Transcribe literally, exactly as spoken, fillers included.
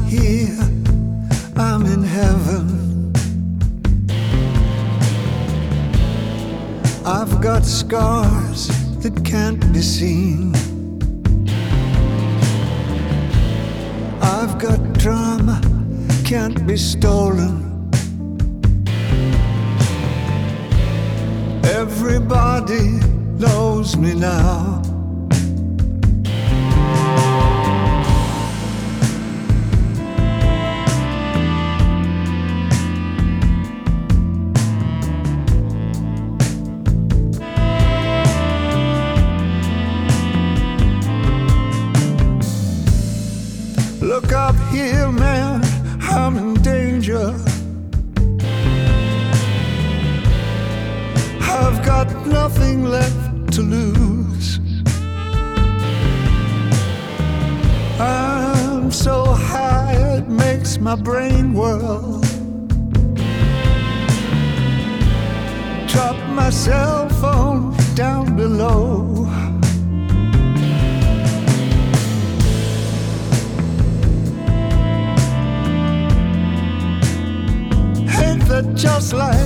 here, I'm in heaven. I've got scars that can't be seen. I've got drama, can't be stolen. Everybody knows me now. Look up here, man, I'm in danger. I've got nothing left to lose. I'm so high it makes my brain whirl. Drop my cell phone down below. Ain't that just like